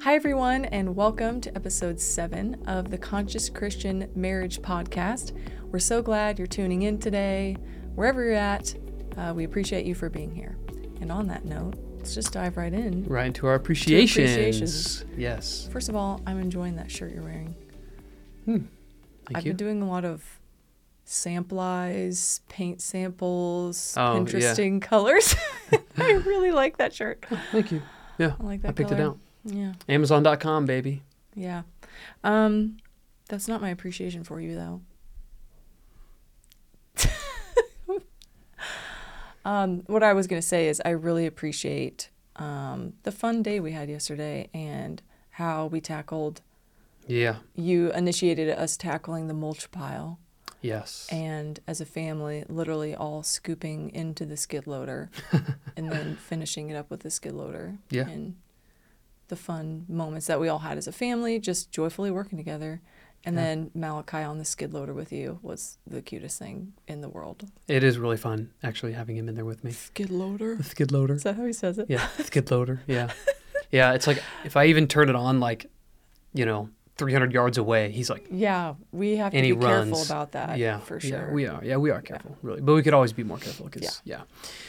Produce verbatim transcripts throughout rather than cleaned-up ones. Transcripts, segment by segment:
Hi, everyone, and welcome to episode seven of the Conscious Christian Marriage Podcast. We're so glad you're tuning in today. Wherever you're at, uh, we appreciate you for being here. And on that note, let's just dive right in. Right into our appreciations. To appreciations. Yes. First of all, I'm enjoying that shirt you're wearing. Hmm. Thank I've you. been doing a lot of samplies, paint samples, Oh, interesting yeah. colors. I really like that shirt. Oh, thank you. Yeah. I like that I picked color. it out. Yeah. Amazon dot com, baby. Yeah. Um, that's not my appreciation for you, though. um, what I was going to say is I really appreciate um, the fun day we had yesterday and how we tackled, Yeah. you initiated us tackling the mulch pile. Yes. And as a family, literally all scooping into the skid loader and then finishing it up with the skid loader. Yeah. And the fun moments that we all had as a family, just joyfully working together. And Yeah. then Malachi on the skid loader with you was the cutest thing in the world. It is really fun, actually, having him in there with me. Skid loader? The skid loader. Is that how he says it? Yeah. Skid loader. Yeah. Yeah. It's like if I even turn it on, like, you know, three hundred yards away, he's like, Yeah, we have to and be he careful runs. about that. yeah, for sure. Yeah, we are. Yeah, we are careful, really. But we could always be more careful because, Yeah.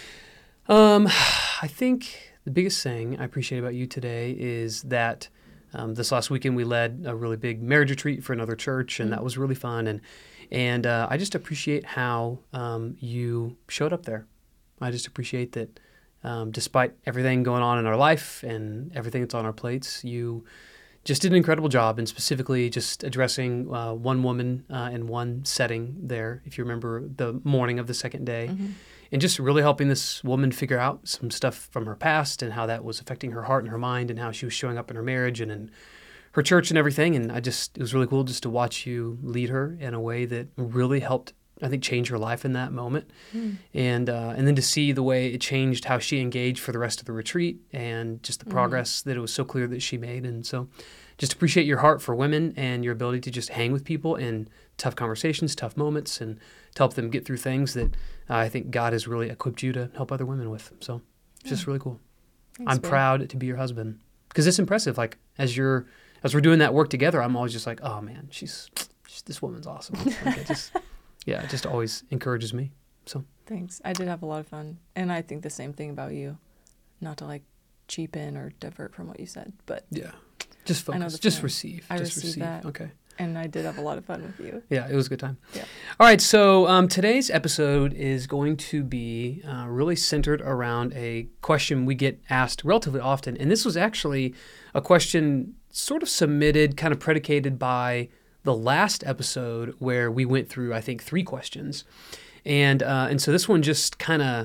yeah. Um, I think the biggest thing I appreciate about you today is that um, this last weekend we led a really big marriage retreat for another church, and Mm-hmm. that was really fun. And and uh, I just appreciate how um, you showed up there. I just appreciate that um, despite everything going on in our life and everything that's on our plates, you just did an incredible job, and specifically just addressing uh, one woman uh, in one setting there, if you remember the morning of the second day, Mhm. and just really helping this woman figure out some stuff from her past and how that was affecting her heart and her mind and how she was showing up in her marriage and in her church and everything. And I just, it was really cool just to watch you lead her in a way that really helped, I think, change her life in that moment. Mm. And uh, and then to see the way it changed how she engaged for the rest of the retreat and just the Mhm. progress that it was so clear that she made. And so just appreciate your heart for women and your ability to just hang with people in tough conversations, tough moments, and to help them get through things that uh, I think God has really equipped you to help other women with. So it's just Yeah. really cool. Thanks, I'm babe. proud to be your husband because it's impressive. Like as you're, as we're doing that work together, I'm always just like, oh man, she's, she's this woman's awesome. Like it just, yeah, it just always encourages me. So Thanks. I did have a lot of fun. And I think the same thing about you. Not to like cheapen or divert from what you said, but yeah, just I know focus, the just feeling. receive, I just received receive. that. Okay. and I did have a lot of fun with you. Yeah, it was a good time. Yeah. All right, so um, today's episode is going to be uh, really centered around a question we get asked relatively often. And this was actually a question sort of submitted, kind of predicated by the last episode where we went through, I think, three questions. And, uh, and so this one just kind of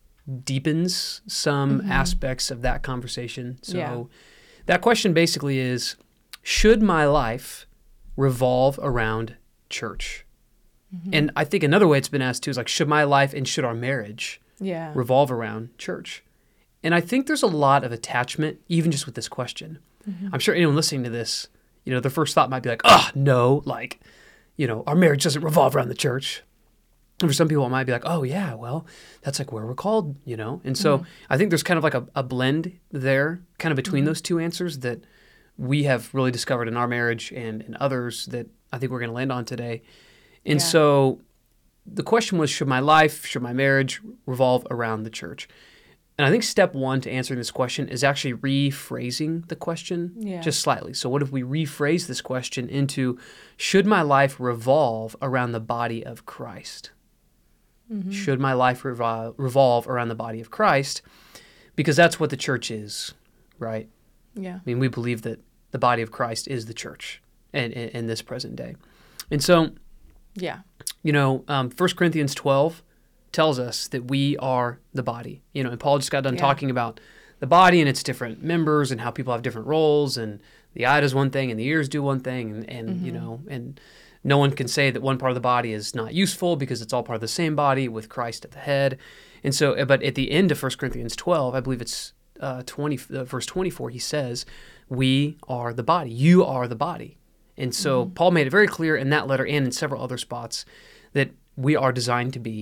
deepens some Mhm. aspects of that conversation. So Yeah. that question basically is, should my life revolve around church? Mhm. And I think another way it's been asked too is like, should my life and should our marriage yeah. revolve around church? And I think there's a lot of attachment, even just with this question. Mhm. I'm sure anyone listening to this, you know, their first thought might be like, oh, no, like, you know, our marriage doesn't revolve around the church. And for some people, it might be like, oh, yeah, well, that's like where we're called, you know? And so Mhm. I think there's kind of like a, a blend there, kind of between Mhm. those two answers that we have really discovered in our marriage and in others that I think we're going to land on today. And Yeah. so the question was, should my life, should my marriage revolve around the church? And I think step one to answering this question is actually rephrasing the question Yeah. just slightly. So what if we rephrase this question into, should my life revolve around the body of Christ? Mhm. Should my life revol- revolve around the body of Christ? Because that's what the church is, right? Yeah. I mean, we believe that the body of Christ is the church in, in, in this present day. And so, Yeah. you know, um, First Corinthians twelve tells us that we are the body. You know, and Paul just got done Yeah. talking about the body and its different members and how people have different roles, and the eye does one thing and the ears do one thing, and, and you Mhm. know, and no one can say that one part of the body is not useful because it's all part of the same body with Christ at the head. And so, but at the end of First Corinthians twelve, I believe it's uh, twenty, uh, verse twenty-four, he says, we are the body. You are the body. And so Mhm. Paul made it very clear in that letter and in several other spots that we are designed to be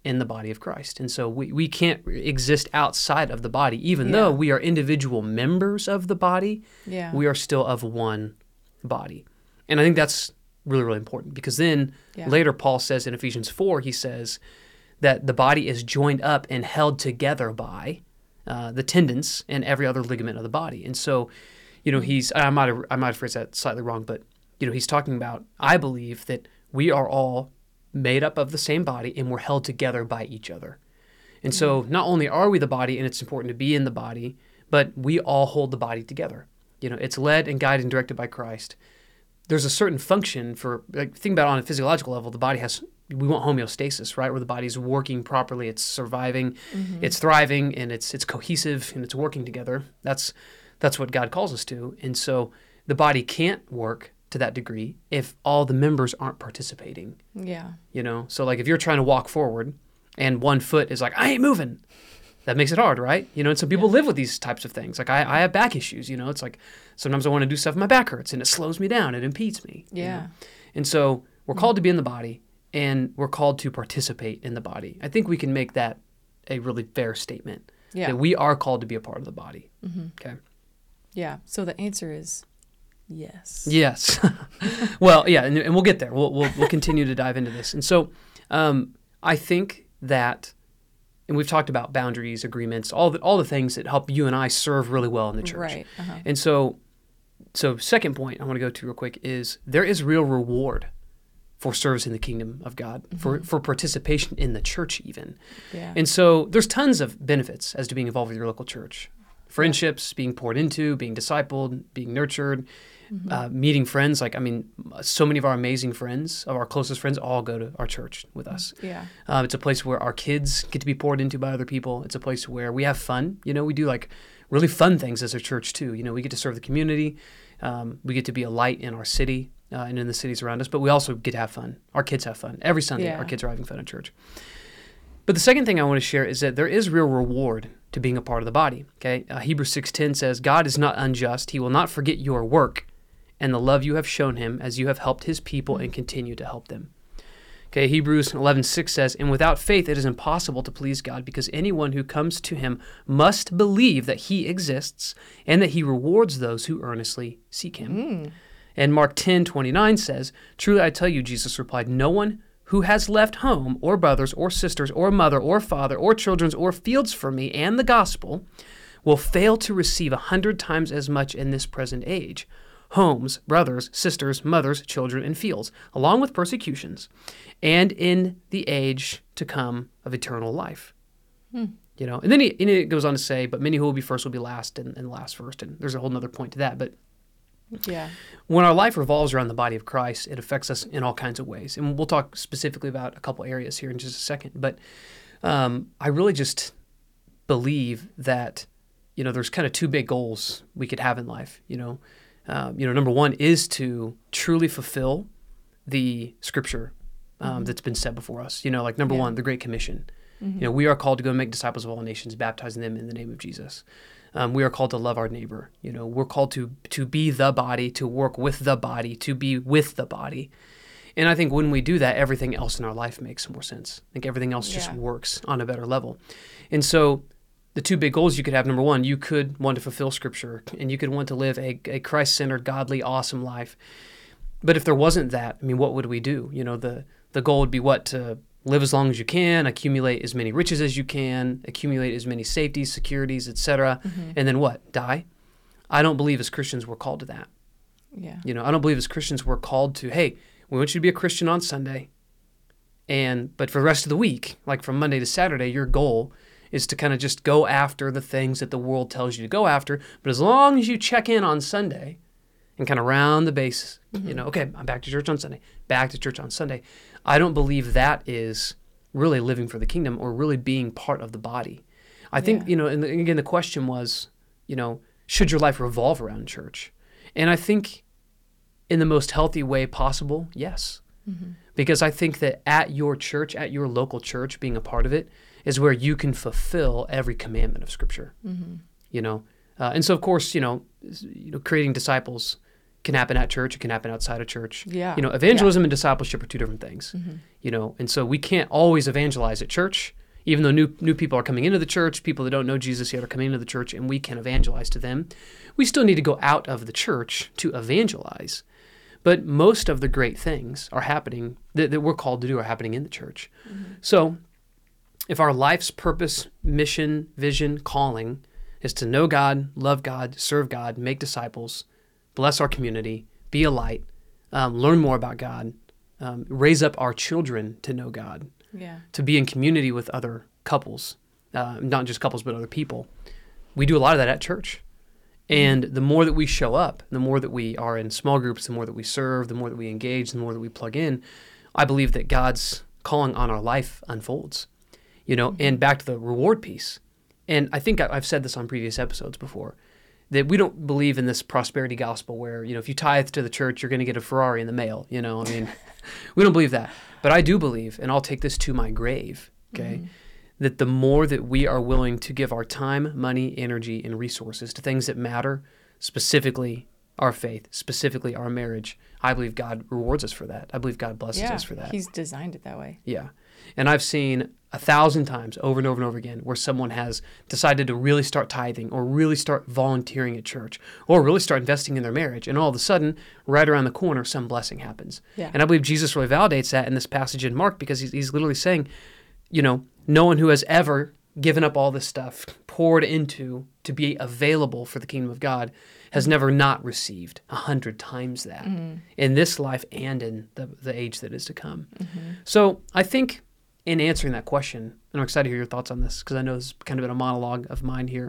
in the body of Christ. And so we, we can't exist outside of the body. Even Yeah. though we are individual members of the body, Yeah. we are still of one body. And I think that's really, really important, because then Yeah. later Paul says in Ephesians four, he says that the body is joined up and held together by uh, the tendons and every other ligament of the body. And so, you know, he's, I might have, I might have phrased that slightly wrong, but, you know, he's talking about, I believe that we are all made up of the same body and we're held together by each other. And so not only are we the body and it's important to be in the body, but we all hold the body together. You know, it's led and guided and directed by Christ. There's a certain function for, like, think about it on a physiological level, the body has, we want homeostasis, right? Where the body's working properly, it's surviving, Mhm. it's thriving, and it's it's cohesive and it's working together. That's that's what God calls us to. And so the body can't work to that degree if all the members aren't participating, Yeah. you know? So like if you're trying to walk forward and one foot is like, I ain't moving, that makes it hard, right? You know, and some people live with these types of things. Like I, I have back issues, you know, it's like sometimes I want to do stuff and my back hurts and it slows me down, it impedes me. you Yeah. know? And so we're called to be in the body and we're called to participate in the body. I think we can make that a really fair statement. Yeah. That we are called to be a part of the body. Mhm. Okay. Yeah. So the answer is yes. Yes. Well, yeah, and, and we'll get there. We'll, we'll we'll continue to dive into this. And so um, I think that, and we've talked about boundaries, agreements, all the all the things that help you and I serve really well in the church. Right. Uh-huh. And so, so second point I want to go to real quick is there is real reward for service in the kingdom of God, for, for participation in the church even. Yeah. And so there's tons of benefits as to being involved with your local church. Friendships, being poured into, being discipled, being nurtured, uh, meeting friends. Like, I mean, so many of our amazing friends, of our closest friends, all go to our church with us. Yeah. Um, it's a place where our kids get to be poured into by other people. It's a place where we have fun. You know, we do like really fun things as a church too. You know, we get to serve the community. Um, we get to be a light in our city uh, and in the cities around us, but we also get to have fun. Our kids have fun. Every Sunday, Yeah. our kids are having fun at church. But the second thing I want to share is that there is real reward to being a part of the body. Okay, uh, Hebrews six ten says, God is not unjust. He will not forget your work and the love you have shown him as you have helped his people and continue to help them. Okay, Hebrews eleven six says, and without faith it is impossible to please God, because anyone who comes to him must believe that he exists and that he rewards those who earnestly seek him. Mm. And Mark ten twenty-nine says, truly I tell you, Jesus replied, no one who has left home or brothers or sisters or mother or father or children or fields for me and the gospel will fail to receive a hundred times as much in this present age, homes, brothers, sisters, mothers, children, and fields, along with persecutions, and in the age to come of eternal life. Hmm. You know, and then he, and it goes on to say, but many who will be first will be last, and, and last first. And there's a whole other point to that. But Yeah. when our life revolves around the body of Christ, it affects us in all kinds of ways. And we'll talk specifically about a couple areas here in just a second. But um, I really just believe that, you know, there's kind of two big goals we could have in life. You know, um, you know, number one is to truly fulfill the scripture um, Mhm. that's been set before us. You know, like number Yeah. one, the Great Commission. Mhm. You know, we are called to go and make disciples of all nations, baptizing them in the name of Jesus. Um, we are called to love our neighbor. You know, we're called to to be the body, to work with the body, to be with the body. And I think when we do that, everything else in our life makes more sense. I think everything else just Yeah. works on a better level. And so the two big goals you could have, number one, you could want to fulfill Scripture, and you could want to live a, a Christ-centered, godly, awesome life. But if there wasn't that, I mean, what would we do? You know, the, the goal would be what? To live as long as you can, accumulate as many riches as you can, accumulate as many safeties, securities, et cetera, Mhm. and then what? Die? I don't believe as Christians we're called to that. Yeah. You know, I don't believe as Christians we're called to, hey, we want you to be a Christian on Sunday, and but for the rest of the week, like from Monday to Saturday, your goal is to kind of just go after the things that the world tells you to go after. But as long as you check in on Sunday and kind of round the bases, you know, okay, I'm back to church on Sunday, back to church on Sunday. I don't believe that is really living for the kingdom or really being part of the body. I think, Yeah. you know, and the- again, the question was, you know, should your life revolve around church? And I think in the most healthy way possible, yes. Mhm. Because I think that at your church, at your local church, being a part of it is where you can fulfill every commandment of Scripture. Mhm. You know, uh, and so of course, you know, you know, creating disciples, can happen at church. It can happen outside of church. Yeah. You know, evangelism yeah. and discipleship are two different things. Mm-hmm. You know, and so we can't always evangelize at church, even though new new people are coming into the church, people that don't know Jesus yet are coming into the church, and we can evangelize to them. We still need to go out of the church to evangelize. But most of the great things are happening, that, that we're called to do, are happening in the church. Mm-hmm. So if our life's purpose, mission, vision, calling is to know God, love God, serve God, make disciples, bless our community, be a light, um, learn more about God, um, raise up our children to know God, yeah. to be in community with other couples, uh, not just couples, but other people. We do a lot of that at church. And the more that we show up, the more that we are in small groups, the more that we serve, the more that we engage, the more that we plug in, I believe that God's calling on our life unfolds, you know, mm-hmm. and back to the reward piece. And I think I've said this on previous episodes before, that we don't believe in this prosperity gospel where, you know, if you tithe to the church, you're going to get a Ferrari in the mail, you know, I mean, we don't believe that. But I do believe, and I'll take this to my grave, okay, mm-hmm. that the more that we are willing to give our time, money, energy, and resources to things that matter, specifically our faith, specifically our marriage, I believe God rewards us for that. I believe God blesses yeah, us for that. He's designed it that way. Yeah. And I've seen a thousand times over and over and over again where someone has decided to really start tithing or really start volunteering at church or really start investing in their marriage. And all of a sudden, right around the corner, some blessing happens. Yeah. And I believe Jesus really validates that in this passage in Mark because he's, he's literally saying, you know, no one who has ever given up all this stuff, poured into to be available for the kingdom of God, has never not received a hundred times that mm-hmm. in this life and in the, the age that is to come. Mm-hmm. So I think in answering that question, and I'm excited to hear your thoughts on this because I know this has kind of been a monologue of mine here.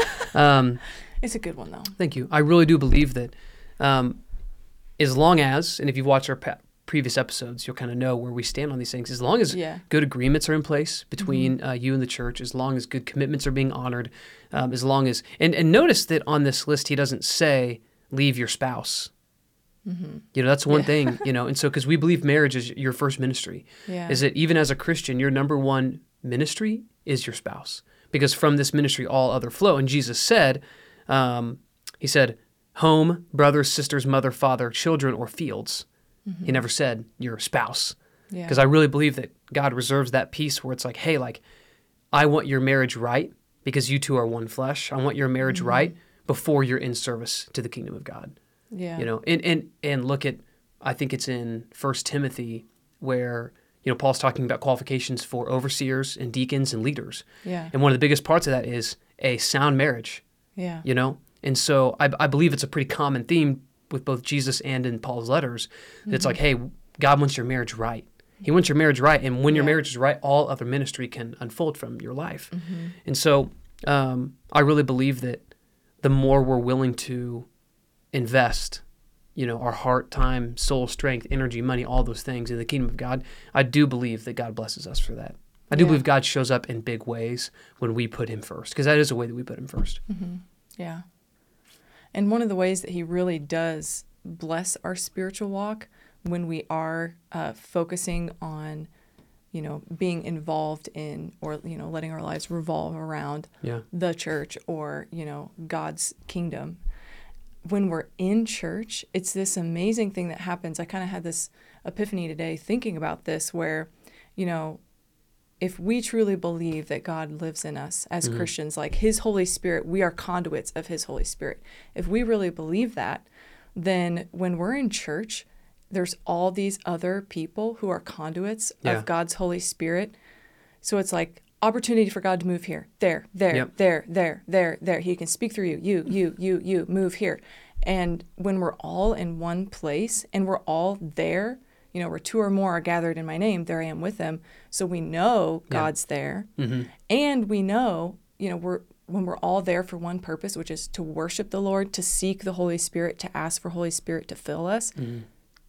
um, it's a good one, though. Thank you. I really do believe that um, as long as, and if you've watched our pa- previous episodes, you'll kind of know where we stand on these things. As long as yeah. good agreements are in place between mm-hmm. uh, you and the church, as long as good commitments are being honored, um, as long as, and, and notice that on this list, he doesn't say, leave your spouse. Mm-hmm. You know, that's one yeah. thing, you know, and so because we believe marriage is your first ministry, yeah. is that even as a Christian, your number one ministry is your spouse, because from this ministry, all other flow. And Jesus said, um, he said, home, brothers, sisters, mother, father, children, or fields. Mm-hmm. He never said your spouse, because yeah. I really believe that God reserves that piece where it's like, hey, like, I want your marriage right because you two are one flesh. I want your marriage mm-hmm. right before you're in service to the kingdom of God. Yeah. You know, and, and, and look at, I think it's in First Timothy where, you know, Paul's talking about qualifications for overseers and deacons and leaders. Yeah. And one of the biggest parts of that is a sound marriage. Yeah. You know, and so I, I believe it's a pretty common theme with both Jesus and in Paul's letters. Mm-hmm. It's like, hey, God wants your marriage right. He wants your marriage right. And when your yeah. marriage is right, all other ministry can unfold from your life. Mm-hmm. And so um, I really believe that the more we're willing to invest, you know, our heart, time, soul, strength, energy, money, all those things in the kingdom of God, I do believe that God blesses us for that. I do yeah. believe God shows up in big ways when we put him first, because that is a way that we put him first. Mm-hmm. Yeah. And one of the ways that he really does bless our spiritual walk when we are uh, focusing on, you know, being involved in, or, you know, letting our lives revolve around yeah. the church or, you know, God's kingdom. When we're in church, it's this amazing thing that happens. I kind of had this epiphany today thinking about this where, you know, if we truly believe that God lives in us as mm-hmm. Christians, like his Holy Spirit, we are conduits of his Holy Spirit. If we really believe that, then when we're in church, there's all these other people who are conduits yeah. of God's Holy Spirit. So it's like opportunity for God to move here, there, there, yep. there, there, there, there. He can speak through you, you, you, you, you, move here. And when we're all in one place and we're all there, you know, where two or more are gathered in my name, there I am with them. So we know God's yeah. there. Mm-hmm. And we know, you know, we're when we're all there for one purpose, which is to worship the Lord, to seek the Holy Spirit, to ask for Holy Spirit to fill us. Mm-hmm.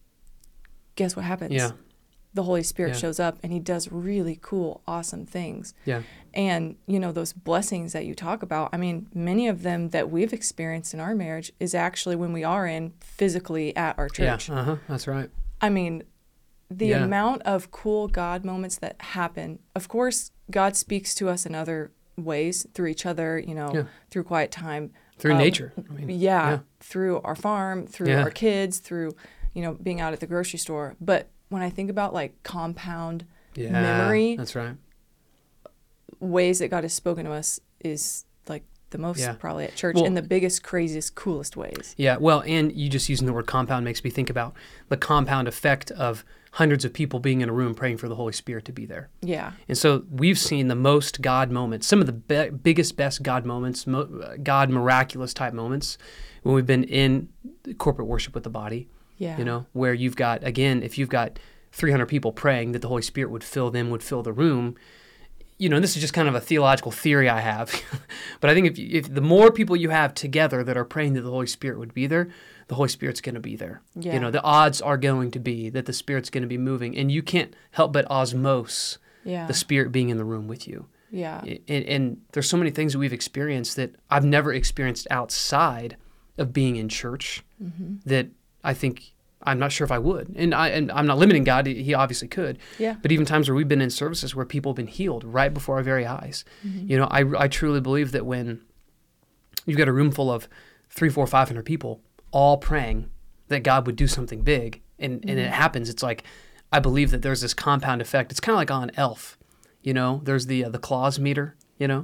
Guess what happens? Yeah. The Holy Spirit yeah. shows up and he does really cool, awesome things. Yeah. And, you know, those blessings that you talk about, I mean, many of them that we've experienced in our marriage is actually when we are in physically at our church. Yeah, uh-huh. That's right. I mean, the yeah. amount of cool God moments that happen, of course, God speaks to us in other ways through each other, you know, yeah. through quiet time. Through um, nature. I mean, yeah, yeah. through our farm, through Yeah. our kids, through, you know, being out at the grocery store. But when I think about like compound Yeah, memory, that's right. ways that God has spoken to us is like the most Yeah. probably at church Well- in the biggest, craziest, coolest ways. Yeah, well, and you just using the word compound makes me think about the compound effect of hundreds of people being in a room praying for the Holy Spirit to be there. Yeah. And so we've seen the most God moments, some of the be- biggest, best God moments, mo- God miraculous type moments when we've been in corporate worship with the body, Yeah. you know, where you've got, again, if you've got three hundred people praying that the Holy Spirit would fill them, would fill the room. You know, and this is just kind of a theological theory I have, but I think if, you, if the more people you have together that are praying that the Holy Spirit would be there, the Holy Spirit's going to be there. Yeah. You know, the odds are going to be that the Spirit's going to be moving, and you can't help but osmose Yeah. the Spirit being in the room with you. Yeah. And, and there's so many things that we've experienced that I've never experienced outside of being in church Mm-hmm. that I think I'm not sure if I would. And, I, and I'm not limiting God. He obviously could. Yeah. But even times where we've been in services where people have been healed right before our very eyes. Mm-hmm. You know, I, I truly believe that when you've got a room full of three, four, five hundred people all praying that God would do something big, and, and it happens, it's like, I believe that there's this compound effect. It's kind of like on Elf. You know, there's the uh, the claws meter, you know?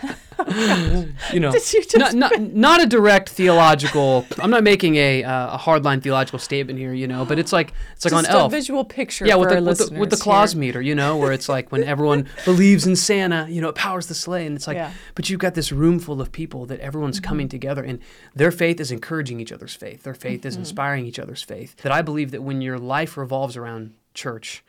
you know, Did you just- not, not not a direct theological. I'm not making a uh, a hardline theological statement here, you know, but it's like it's like Just on a Elf. visual picture Yeah, for with the, our with the listeners with the claws here. meter, you know, where it's like when everyone believes in Santa, you know, it powers the sleigh, and it's like, Yeah. but you've got this room full of people that everyone's Mm-hmm. coming together, and their faith is encouraging each other's faith. Their faith Mm-hmm. is inspiring each other's faith. That I believe that when your life revolves around church,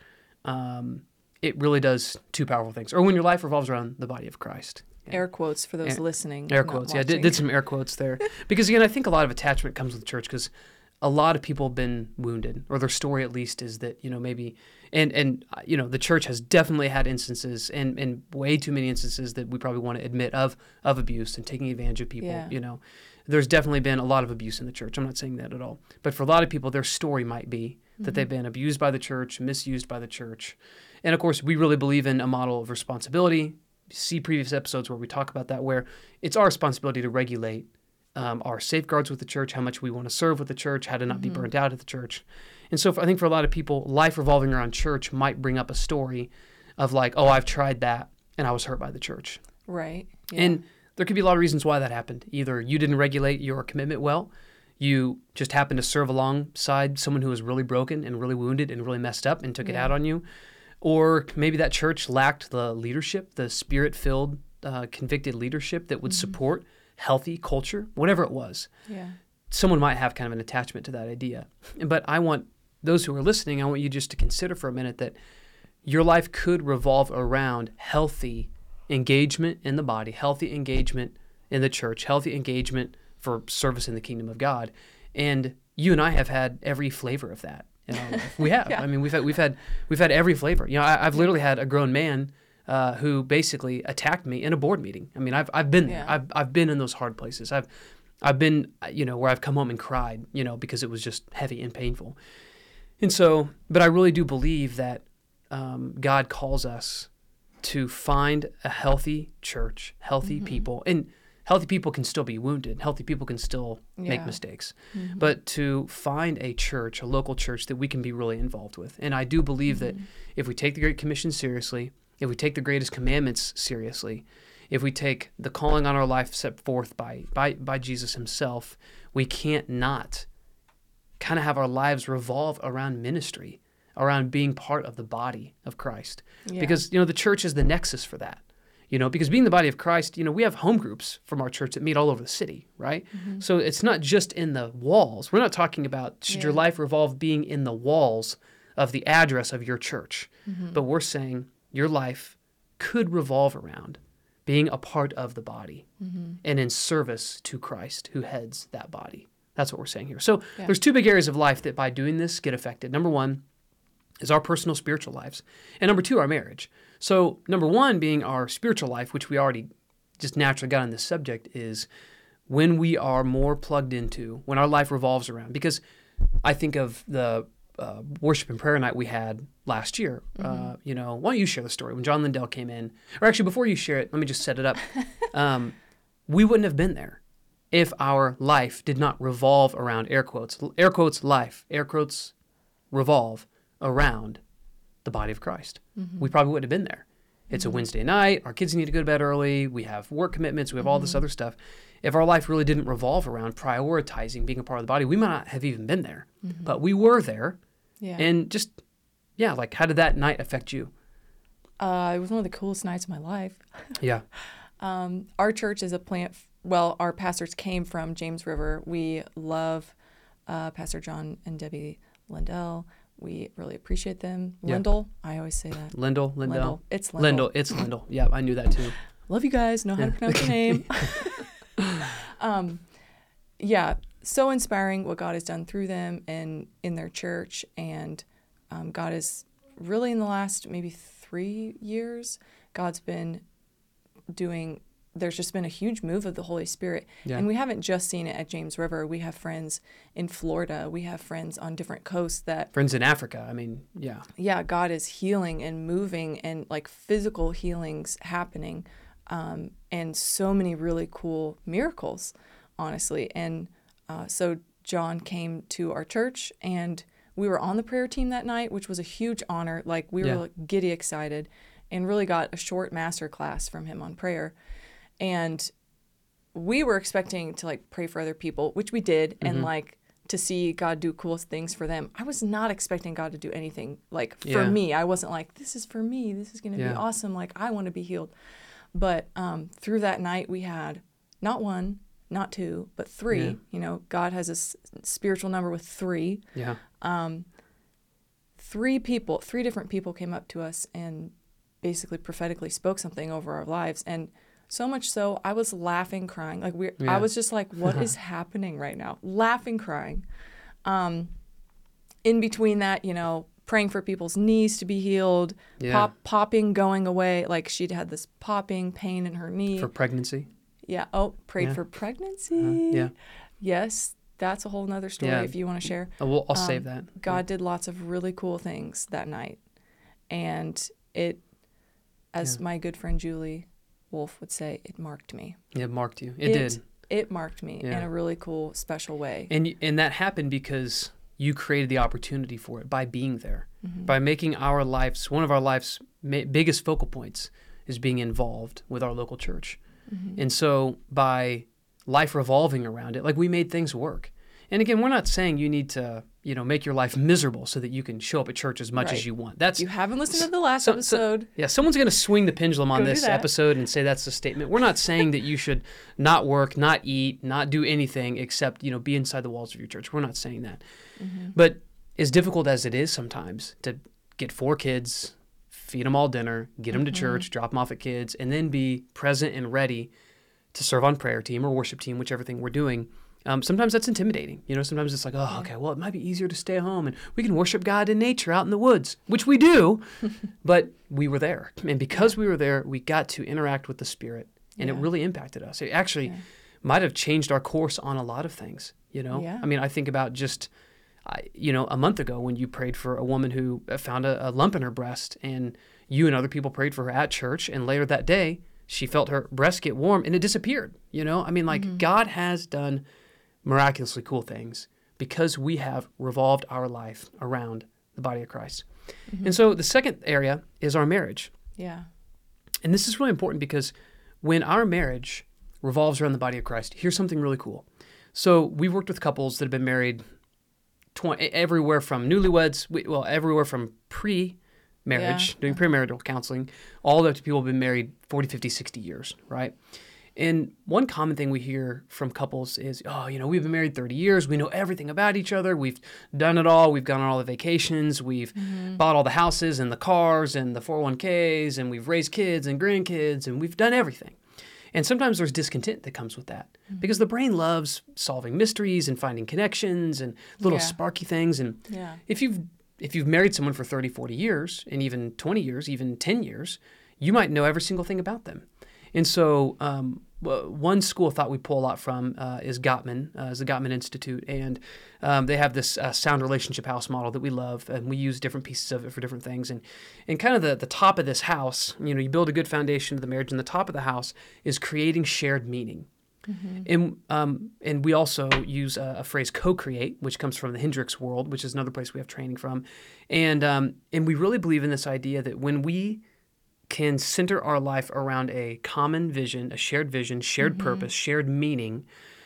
um, it really does two powerful things. Or when your life revolves around the body of Christ. Yeah. Air quotes for those Air- listening. Air not quotes. Yeah, I did, watching. did some air quotes there. Because, again, I think a lot of attachment comes with church because a lot of people have been wounded, or their story at least is that, you know, maybe, and, and uh, you know, the church has definitely had instances, and, and way too many instances that we probably want to admit of, of abuse and taking advantage of people, Yeah. you know. There's definitely been a lot of abuse in the church. I'm not saying that at all. But for a lot of people, their story might be that they've been abused by the church, misused by the church. And, of course, we really believe in a model of responsibility. See previous episodes where we talk about that, where it's our responsibility to regulate um, our safeguards with the church, how much we want to serve with the church, how to not be burnt out at the church. And so for, I think for a lot of people, life revolving around church might bring up a story of like, oh, I've tried that and I was hurt by the church. Right. Yeah. And there could be a lot of reasons why that happened. Either you didn't regulate your commitment well, you just happened to serve alongside someone who was really broken and really wounded and really messed up and took it Yeah. out on you. Or maybe that church lacked the leadership, the spirit-filled, uh, convicted leadership that would support healthy culture, whatever it was. yeah. Someone might have kind of an attachment to that idea. But I want those who are listening, I want you just to consider for a minute that your life could revolve around healthy engagement in the body, healthy engagement in the church, healthy engagement for service in the kingdom of God. And you and I have had every flavor of that. In our life. We have. Yeah. I mean, we've had we've had we've had every flavor. You know, I, I've literally had a grown man uh, who basically attacked me in a board meeting. I mean, I've I've been there. Yeah. I've I've been in those hard places. I've I've been you know where I've come home and cried. You know, because it was just heavy and painful. And so, but I really do believe that um, God calls us to find a healthy church, healthy Mm-hmm. people, and healthy people can still be wounded. Healthy people can still make Yeah. mistakes. Mm-hmm. But to find a church, a local church that we can be really involved with. And I do believe Mm-hmm. that if we take the Great Commission seriously, if we take the greatest commandments seriously, if we take the calling on our life set forth by by, by Jesus himself, we can't not kind of have our lives revolve around ministry, around being part of the body of Christ. Yeah. Because, you know, the church is the nexus for that. You know, because being the body of Christ, you know, we have home groups from our church that meet all over the city, right? Mm-hmm. So it's not just in the walls. We're not talking about should your Yeah. life revolve being in the walls of the address of your church. Mm-hmm. But we're saying your life could revolve around being a part of the body Mm-hmm. and in service to Christ who heads that body. That's what we're saying here. So Yeah. there's two big areas of life that by doing this get affected. Number one is our personal spiritual lives. And number two, our marriage. So number one being our spiritual life, which we already just naturally got on this subject, is when we are more plugged into, when our life revolves around. Because I think of the uh, worship and prayer night we had last year. Uh, you know, why don't you share the story? When John Lindell came in, or actually before you share it, let me just set it up. Um, we wouldn't have been there if our life did not revolve around, air quotes, air quotes, life, air quotes, revolve around the body of Christ. Mm-hmm. We probably wouldn't have been there. It's mm-hmm. a Wednesday night. Our kids need to go to bed early. We have work commitments. We have mm-hmm. all this other stuff. If our life really didn't revolve around prioritizing being a part of the body, we might not have even been there. Mm-hmm. But we were there. Yeah. And just, yeah, like how did that night affect you? Uh, it was one of the coolest nights of my life. Yeah. Um, our church is a plant, well, our pastors came from James River. We love uh, Pastor John and Debbie Lindell. We really appreciate them. Yeah. Lindell, I always say that. Lindell, Lindell. Lindell. It's Lindell. Lindell, it's Lindell. Yeah, I knew that too. Love you guys, know how yeah. to pronounce your name. um, yeah, so inspiring what God has done through them and in their church. And um, God is really in the last maybe three years, God's been doing, there's just been a huge move of the Holy Spirit. Yeah. And we haven't just seen it at James River. We have friends in Florida. We have friends on different coasts that... Friends in Africa. I mean, yeah. Yeah, God is healing and moving and like physical healings happening. Um, and so many really cool miracles, honestly. And uh, so John came to our church and we were on the prayer team that night, which was a huge honor. Like we yeah. were like, giddy excited and really got a short master class from him on prayer. And we were expecting to like pray for other people, which we did, mm-hmm. and like to see God do cool things for them. I was not expecting God to do anything like for yeah. me. I wasn't like, this is for me. This is going to yeah. be awesome. Like I want to be healed. But um, through that night, we had not one, not two, but three. Yeah. You know, God has a s- spiritual number with three. Yeah. Um, three people, three different people came up to us and basically prophetically spoke something over our lives. And so much so, I was laughing, crying. Like we, yeah. I was just like, what is happening right now? Laughing, crying. Um, in between that, you know, praying for people's knees to be healed, yeah. pop, popping going away. Like she'd had this popping pain in her knee. For pregnancy? Yeah. Oh, prayed yeah. for pregnancy. Uh, yeah. Yes. That's a whole nother story yeah. if you want to share. Uh, we'll, I'll um, save that. God yeah. did lots of really cool things that night. And it, as yeah. my good friend Julie Wolf would say, it marked me. It marked you. It, it did. It marked me yeah. in a really cool, special way. And and that happened because you created the opportunity for it by being there, mm-hmm. by making our lives, one of our life's ma- biggest focal points is being involved with our local church. Mm-hmm. And so by life revolving around it, like we made things work. And again, we're not saying you need to, you know, make your life miserable so that you can show up at church as much right. as you want. That's you haven't listened to the last so, episode. So, yeah, someone's going to swing the pendulum on Go this episode and say that's the statement. We're not saying that you should not work, not eat, not do anything except, you know, be inside the walls of your church. We're not saying that. Mm-hmm. But as difficult as it is sometimes to get four kids, feed them all dinner, get them mm-hmm. to church, drop them off at kids, and then be present and ready to serve on prayer team or worship team, whichever thing we're doing. Um, sometimes that's intimidating. You know, sometimes it's like, oh, okay, well, it might be easier to stay home and we can worship God in nature out in the woods, which we do, but we were there. And because we were there, we got to interact with the Spirit, and yeah. it really impacted us. It actually yeah. might have changed our course on a lot of things, you know? Yeah. I mean, I think about just, I, you know, a month ago when you prayed for a woman who found a, a lump in her breast, and you and other people prayed for her at church, and later that day, she felt her breast get warm and it disappeared, you know? I mean, like, mm-hmm. God has done miraculously cool things because we have revolved our life around the body of Christ. Mm-hmm. And so the second area is our marriage. Yeah. And this is really important because when our marriage revolves around the body of Christ, here's something really cool. So we've worked with couples that have been married twenty, everywhere from newlyweds, well, everywhere from pre-marriage, yeah. doing premarital counseling, all the way to people who have been married forty, fifty, sixty years, right? And one common thing we hear from couples is, oh, you know, we've been married thirty years. We know everything about each other. We've done it all. We've gone on all the vacations. We've mm-hmm. bought all the houses and the cars and the four oh one k's, and we've raised kids and grandkids, and we've done everything. And sometimes there's discontent that comes with that mm-hmm. because the brain loves solving mysteries and finding connections and little yeah. sparky things. And yeah. if you've if you've married someone for thirty, forty years, and even twenty years, even ten years, you might know every single thing about them. And so um, one school of thought we pull a lot from uh, is Gottman, uh, is the Gottman Institute. And um, they have this uh, sound relationship house model that we love, and we use different pieces of it for different things. And and kind of the, the top of this house, you know, you build a good foundation of the marriage, and the top of the house is creating shared meaning. Mm-hmm. And um, and we also use a, a phrase co-create, which comes from the Hendricks world, which is another place we have training from. And um, and we really believe in this idea that when we can center our life around a common vision, a shared vision, shared mm-hmm. purpose, shared meaning,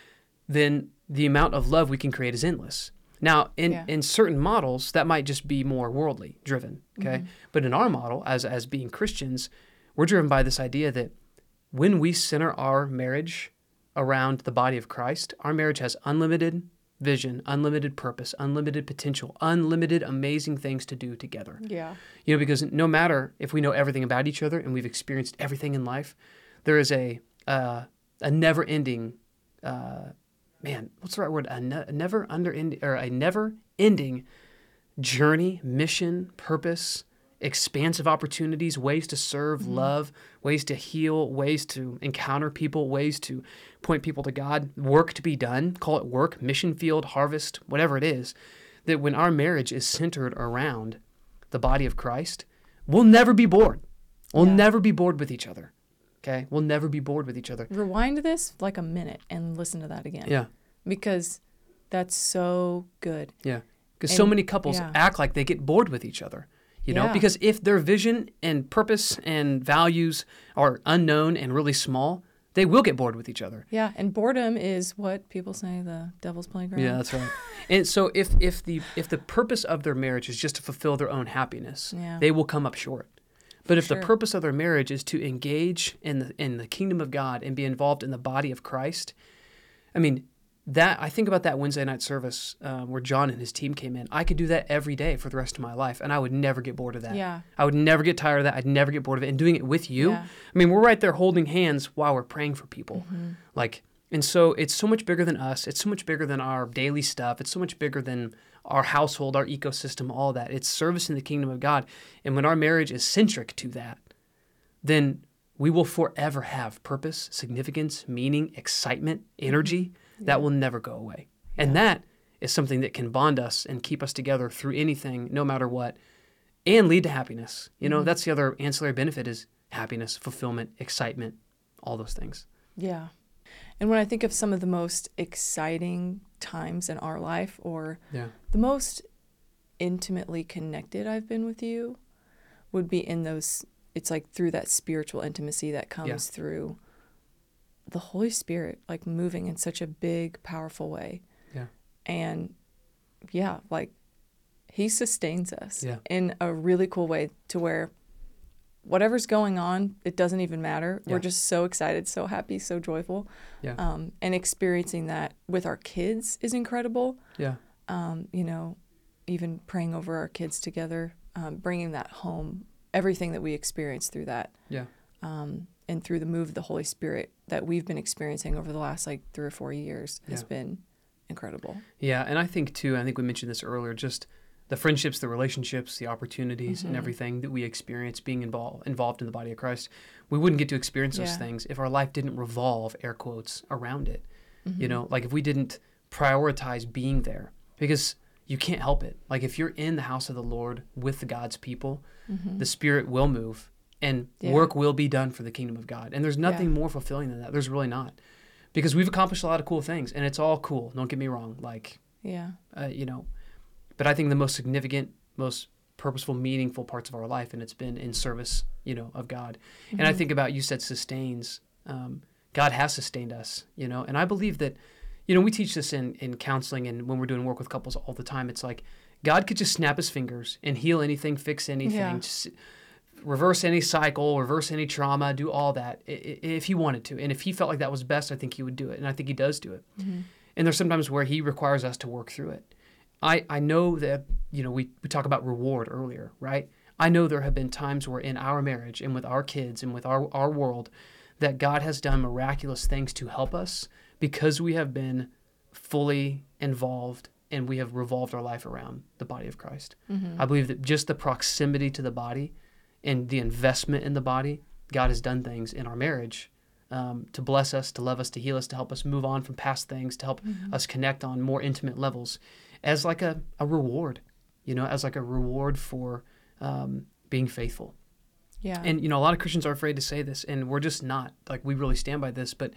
then the amount of love we can create is endless. Now, in, yeah. in certain models, that might just be more worldly driven, okay? Mm-hmm. But in our model, as as being Christians, we're driven by this idea that when we center our marriage around the body of Christ, our marriage has unlimited vision, unlimited purpose, unlimited potential, unlimited amazing things to do together. Yeah. You know, because no matter if we know everything about each other and we've experienced everything in life, there is a uh, a never-ending, uh, man, what's the right word? A, ne- a never under or a never-ending journey, mission, purpose, expansive opportunities, ways to serve, mm-hmm. love, ways to heal, ways to encounter people, ways to point people to God, work to be done, call it work, mission field, harvest, whatever it is, that when our marriage is centered around the body of Christ, we'll never be bored. We'll yeah. never be bored with each other, okay? We'll never be bored with each other. Rewind this like a minute and listen to that again. Yeah. Because that's so good. Yeah. Because so many couples yeah. act like they get bored with each other. You know, yeah. because if their vision and purpose and values are unknown and really small, they will get bored with each other. Yeah, and boredom is what people say the devil's playground. Yeah, that's right. And so if if the if the purpose of their marriage is just to fulfill their own happiness, yeah. they will come up short. But if sure. the purpose of their marriage is to engage in the in the kingdom of God and be involved in the body of Christ, I mean, that I think about that Wednesday night service uh, where John and his team came in. I could do that every day for the rest of my life, and I would never get bored of that. Yeah. I would never get tired of that. I'd never get bored of it. And doing it with you, yeah. I mean, we're right there holding hands while we're praying for people. Mm-hmm. Like, and so it's so much bigger than us. It's so much bigger than our daily stuff. It's so much bigger than our household, our ecosystem, all that. It's service in the kingdom of God. And when our marriage is centric to that, then we will forever have purpose, significance, meaning, excitement, energy yeah. that will never go away. And yeah. that is something that can bond us and keep us together through anything, no matter what, and lead to happiness. You know, mm-hmm. that's the other ancillary benefit is happiness, fulfillment, excitement, all those things. Yeah. And when I think of some of the most exciting times in our life or yeah. the most intimately connected I've been with you would be in those, it's like through that spiritual intimacy that comes yeah. through the Holy Spirit, like moving in such a big, powerful way. Yeah. And yeah, like he sustains us yeah. in a really cool way to where whatever's going on, it doesn't even matter. Yeah. We're just so excited, so happy, so joyful. Yeah. Um, and experiencing that with our kids is incredible. Yeah. Um, you know, even praying over our kids together, um, bringing that home, everything that we experience through that. Yeah. Um, and through the move of the Holy Spirit that we've been experiencing over the last like three or four years has yeah. been incredible. Yeah. And I think too, I think we mentioned this earlier, just the friendships, the relationships, the opportunities, mm-hmm. and everything that we experience being involved involved in the body of Christ, we wouldn't get to experience those yeah. things if our life didn't revolve, air quotes, around it. Mm-hmm. You know, like if we didn't prioritize being there, because you can't help it. Like if you're in the house of the Lord with the God's people, mm-hmm. the Spirit will move and yeah. work will be done for the kingdom of God. And there's nothing yeah. more fulfilling than that. There's really not. Because we've accomplished a lot of cool things, and it's all cool. Don't get me wrong. Like, yeah, uh, you know, but I think the most significant, most purposeful, meaningful parts of our life, and it's been in service, you know, of God. Mm-hmm. And I think about, you said sustains. Um, God has sustained us, you know, and I believe that, you know, we teach this in, in counseling and when we're doing work with couples all the time. It's like God could just snap his fingers and heal anything, fix anything, yeah. just reverse any cycle, reverse any trauma, do all that if he wanted to. And if he felt like that was best, I think he would do it. And I think he does do it. Mm-hmm. And there's sometimes where he requires us to work through it. I, I know that, you know, we, we talk about reward earlier, right? I know there have been times where in our marriage and with our kids and with our, our world that God has done miraculous things to help us because we have been fully involved and we have revolved our life around the body of Christ. Mm-hmm. I believe that just the proximity to the body and the investment in the body, God has done things in our marriage um, to bless us, to love us, to heal us, to help us move on from past things, to help mm-hmm. us connect on more intimate levels as like a, a reward, you know, as like a reward for um, being faithful. Yeah. And, you know, a lot of Christians are afraid to say this, and we're just not. Like, we really stand by this. But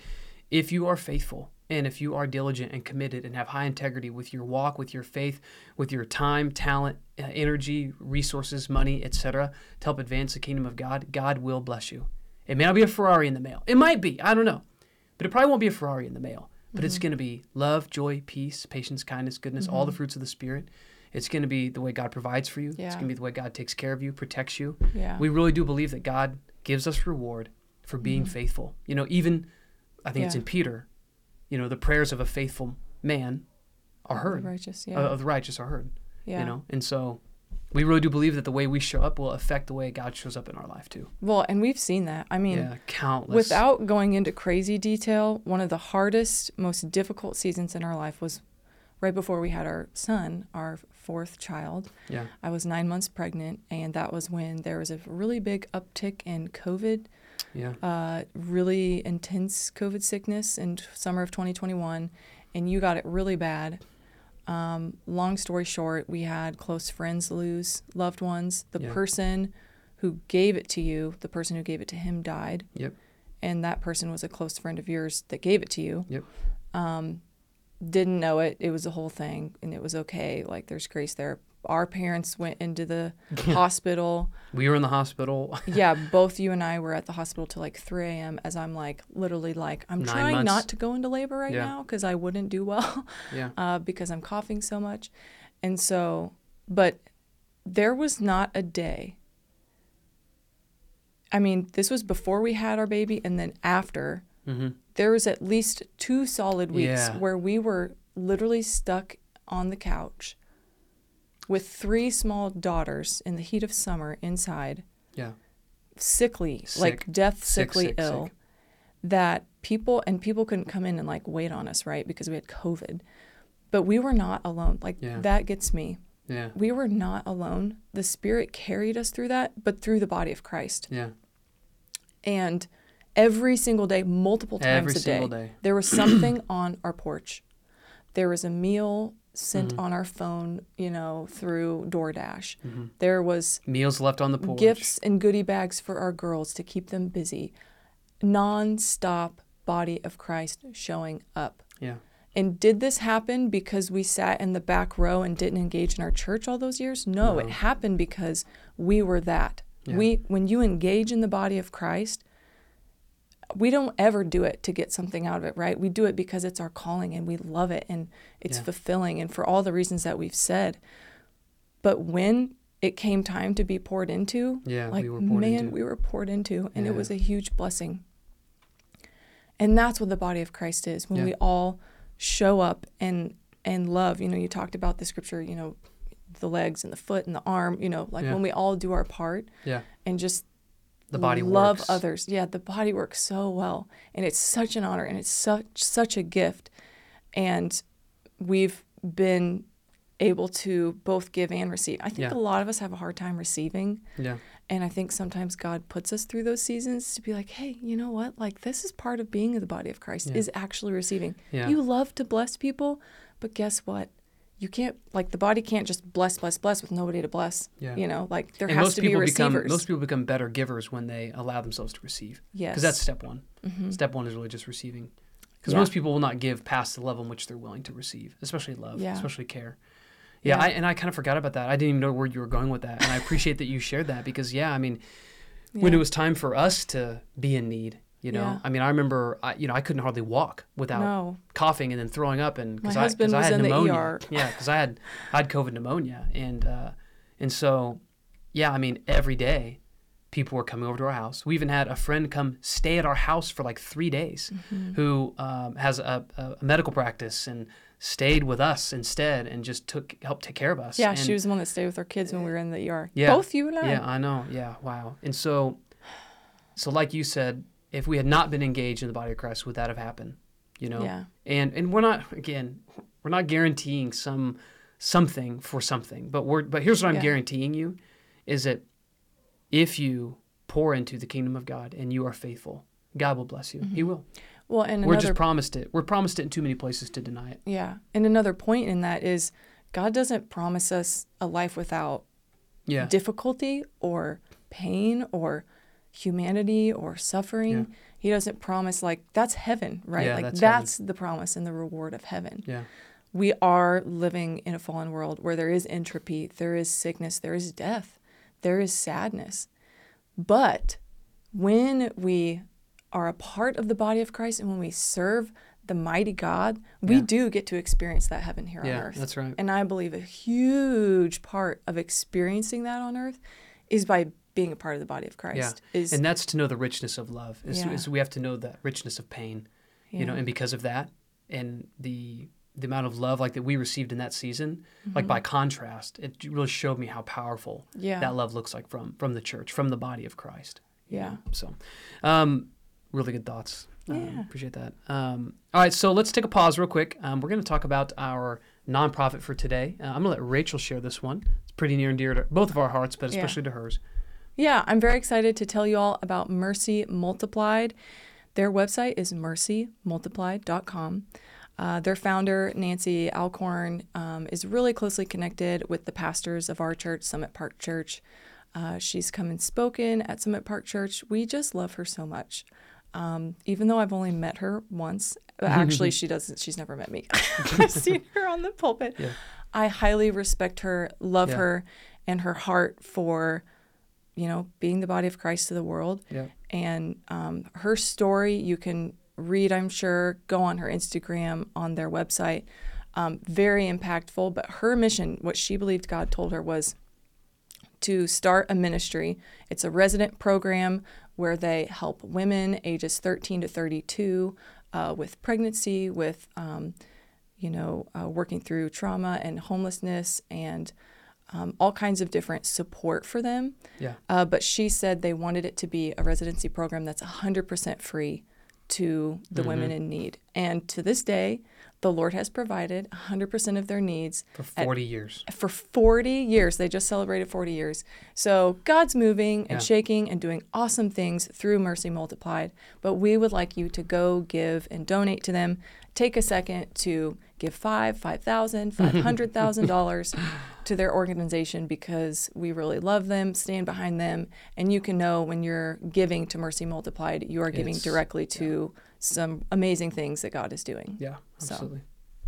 if you are faithful and if you are diligent and committed and have high integrity with your walk, with your faith, with your time, talent, uh, energy, resources, money, et cetera, to help advance the kingdom of God, God will bless you. It may not be a Ferrari in the mail. It might be. I don't know. But it probably won't be a Ferrari in the mail. But mm-hmm. it's going to be love, joy, peace, patience, kindness, goodness, mm-hmm. all the fruits of the Spirit. It's going to be the way God provides for you. Yeah. It's going to be the way God takes care of you, protects you. Yeah. We really do believe that God gives us reward for being mm-hmm. faithful. You know, even, I think yeah. it's in Peter, you know, the prayers of a faithful man are heard. Of the righteous, yeah. Uh, of the righteous are heard. Yeah. You know, and so we really do believe that the way we show up will affect the way God shows up in our life too. Well, and we've seen that. I mean, yeah, countless. Without going into crazy detail, one of the hardest, most difficult seasons in our life was right before we had our son, our fourth child. Yeah. I was nine months pregnant, and that was when there was a really big uptick in COVID. Yeah. Uh, really intense COVID sickness in summer of twenty twenty-one, and you got it really bad. Um, long story short, we had close friends lose loved ones. The yeah. person who gave it to you, the person who gave it to him died. Yep. And that person was a close friend of yours that gave it to you. Yep. Um, didn't know it. It was a whole thing, and it was okay. Like, there's grace there. Our parents went into the hospital. We were in the hospital. Yeah, both you and I were at the hospital till like three a.m. as I'm like, literally like, I'm Nine trying months. not to go into labor right Yeah. now because I wouldn't do well Yeah. uh, because I'm coughing so much. And so, but there was not a day. I mean, this was before we had our baby, and then after. Mm-hmm. There was at least two solid weeks Yeah. where we were literally stuck on the couch with three small daughters in the heat of summer inside. Yeah. Sickly, Sick. like death Sick, sickly sick, ill. sick. That people, and people couldn't come in and like wait on us, right? Because we had COVID. But we were not alone. Like Yeah. that gets me. Yeah. We were not alone. The Spirit carried us through that, but through the body of Christ. Yeah. And every single day, multiple times Every a day, single day. there was something on our porch. There was a meal sent Mm-hmm. on our phone, you know, through DoorDash. Mm-hmm. There was Meals left on the porch. gifts and goodie bags for our girls to keep them busy. Non-stop body of Christ showing up. Yeah. And did this happen because we sat in the back row and didn't engage in our church all those years? No, No. it happened because we were that. Yeah. We, when you engage in the body of Christ, we don't ever do it to get something out of it, right? We do it because it's our calling and we love it and it's Yeah. fulfilling and for all the reasons that we've said. But when it came time to be poured into, Yeah, like, we were poured man, into. we were poured into, and Yeah. it was a huge blessing. And that's what the body of Christ is, when Yeah. we all show up and and love. You know, you talked about the scripture, you know, the legs and the foot and the arm, you know, like Yeah. when we all do our part Yeah. and just The body love works. others. Yeah, the body works so well, and it's such an honor, and it's such such a gift. And we've been able to both give and receive. I think Yeah. a lot of us have a hard time receiving, Yeah. and I think sometimes God puts us through those seasons to be like, hey, you know what? Like, this is part of being in the body of Christ, Yeah. is actually receiving. Yeah. You love to bless people, but guess what? You can't, like, the body can't just bless, bless, bless with nobody to bless. Yeah. You know, like, there And has most to be people receivers. become most people become better givers when they allow themselves to receive. Yes. Because that's step one. Mhm. Step one is really just receiving. Because Yeah. most people will not give past the level in which they're willing to receive, especially love, Yeah. especially care. Yeah, Yeah. I, and I kind of forgot about that. I didn't even know where you were going with that. And I appreciate that you shared that because, yeah, I mean, when Yeah. it was time for us to be in need, you know, Yeah. I mean, I remember, I, you know, I couldn't hardly walk without No. coughing and then throwing up. And My because I, husband 'cause I was had in the pneumonia. E R. Yeah, because I had, I had COVID pneumonia. And, uh, and so, yeah, I mean, every day people were coming over to our house. We even had a friend come stay at our house for like three days Mm-hmm. who um, has a, a medical practice and stayed with us instead and just took helped take care of us. Yeah, and, she was the one that stayed with our kids when we were in the E R. Yeah. Both you and I. Yeah, I know. Yeah, wow. And so, so like you said, if we had not been engaged in the body of Christ, would that have happened? You know. Yeah. And and we're not again, we're not guaranteeing some something for something, but we're but here's what I'm Yeah. guaranteeing you, is that if you pour into the kingdom of God and you are faithful, God will bless you. Mm-hmm. He will. Well, and We're another just promised it. We're promised it in too many places to deny it. Yeah. And another point in that is God doesn't promise us a life without Yeah. difficulty or pain, or humanity or suffering. Yeah. He doesn't promise like that's heaven, right? Yeah, like that's that's the promise and the reward of heaven. Yeah. We are living in a fallen world where there is entropy, there is sickness, there is death, there is sadness. But when we are a part of the body of Christ and when we serve the mighty God, we Yeah. do get to experience that heaven here Yeah, on earth. that's right. And I believe a huge part of experiencing that on earth is by being a part of the body of Christ. Yeah. Is, and that's to know the richness of love. Is, Yeah. is we have to know the richness of pain, you know, Yeah. and because of that and the the amount of love like that we received in that season, like by contrast, it really showed me how powerful Yeah. that love looks like from from the church, from the body of Christ. you Yeah. know. So, um, really good thoughts. Um, Yeah. appreciate that. Um, all right, so let's take a pause real quick. Um, we're going to talk about our nonprofit for today. Uh, I'm going to let Rachel share this one. It's pretty near and dear to both of our hearts, but Yeah. especially to hers. Yeah, I'm very excited to tell you all about Mercy Multiplied. Their website is mercy multiplied dot com. Uh, their founder, Nancy Alcorn, um, is really closely connected with the pastors of our church, Summit Park Church. Uh, she's come and spoken at Summit Park Church. We just love her so much. Um, even though I've only met her once, actually she doesn't, she's never met me. I've seen her on the pulpit. Yeah. I highly respect her, love Yeah. her, and her heart for, you know, being the body of Christ to the world. Yeah. And um, her story, you can read, I'm sure, go on her Instagram, on their website. Um, very impactful. But her mission, what she believed God told her, was to start a ministry. It's a resident program where they help women ages thirteen to thirty-two uh, with pregnancy, with, um, you know, uh, working through trauma and homelessness and um, all kinds of different support for them. Yeah. Uh, but she said they wanted it to be a residency program that's one hundred percent free to the Mm-hmm. women in need. And to this day, the Lord has provided one hundred percent of their needs. For forty years. For forty years. They just celebrated forty years. So God's moving and Yeah. shaking and doing awesome things through Mercy Multiplied. But we would like you to go give and donate to them. Take a second to give five, five thousand, five hundred thousand dollars to their organization because we really love them, stand behind them, and you can know when you're giving to Mercy Multiplied, you are giving It's- directly to some amazing things that God is doing. Yeah, So. absolutely.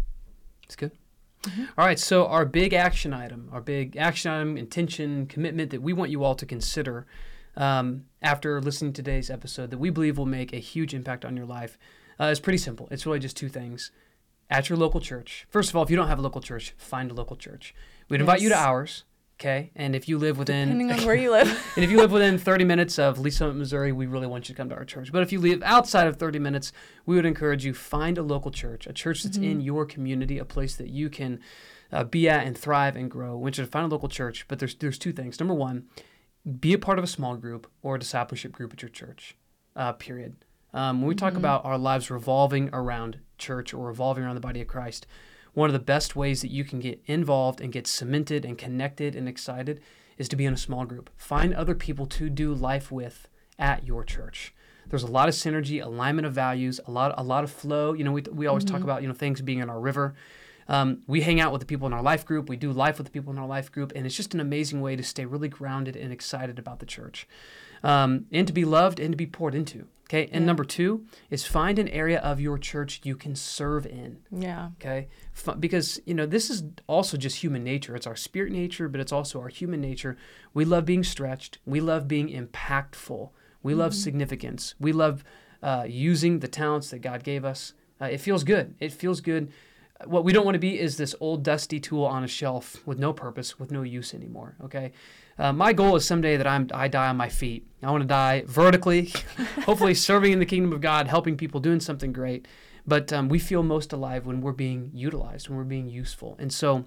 It's good. All right, so our big action item, our big action item, intention, commitment that we want you all to consider um, after listening to today's episode that we believe will make a huge impact on your life uh, is pretty simple. It's really just two things. At your local church, first of all, if you don't have a local church, find a local church. We'd invite you to Yes. ours, okay? And if you live within... Depending on where you live. And if you live within thirty minutes of Lee Summit, Missouri, we really want you to come to our church. But if you live outside of thirty minutes, we would encourage you, find a local church, a church that's in your community, a place that you can uh, be at and thrive and grow. We want you to find a local church. But there's there's two things. Number one, be a part of a small group or a discipleship group at your church, uh, period. Um, when we talk about our lives revolving around church or revolving around the body of Christ, one of the best ways that you can get involved and get cemented and connected and excited is to be in a small group. Find other people to do life with at your church. There's a lot of synergy, alignment of values, a lot, a lot of flow. You know, we we always talk about you know things being in our river. Um, we hang out with the people in our life group. We do life with the people in our life group, and it's just an amazing way to stay really grounded and excited about the church, um, and to be loved and to be poured into. Okay, and Yeah. number two is find an area of your church you can serve in. Yeah. Okay, F- because you know this is also just human nature. It's our spirit nature, but it's also our human nature. We love being stretched. We love being impactful. We love significance. We love uh, using the talents that God gave us. Uh, it feels good. It feels good. What we don't want to be is this old dusty tool on a shelf with no purpose, with no use anymore. Okay, uh, my goal is someday that I'm I die on my feet. I want to die vertically, hopefully serving in the kingdom of God, helping people, doing something great. But um, we feel most alive when we're being utilized, when we're being useful. And so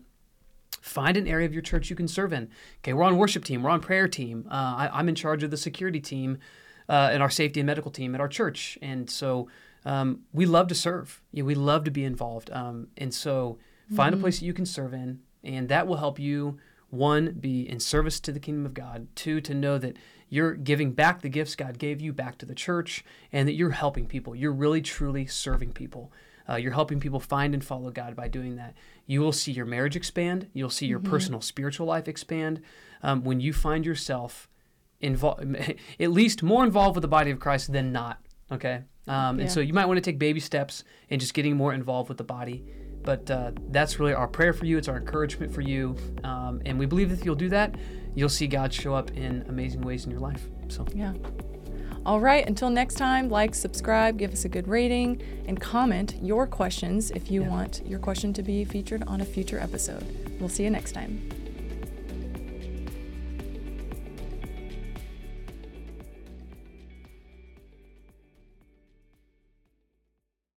find an area of your church you can serve in. Okay, we're on worship team. We're on prayer team. Uh, I, I'm in charge of the security team uh, and our safety and medical team at our church. And so um, we love to serve. You know, we love to be involved. Um, and so find a place that you can serve in, and that will help you, one, be in service to the kingdom of God, two, to know that you're giving back the gifts God gave you back to the church, and that you're helping people. You're really, truly serving people. Uh, you're helping people find and follow God by doing that. You will see your marriage expand. You'll see your personal spiritual life expand um, when you find yourself involved, at least more involved with the body of Christ than not. Okay. Um, Yeah. and so you might want to take baby steps in just getting more involved with the body. But uh, that's really our prayer for you. It's our encouragement for you. Um, and we believe that if you'll do that, you'll see God show up in amazing ways in your life. So Yeah. All right. Until next time, like, subscribe, give us a good rating, and comment your questions if you Yeah. want your question to be featured on a future episode. We'll see you next time.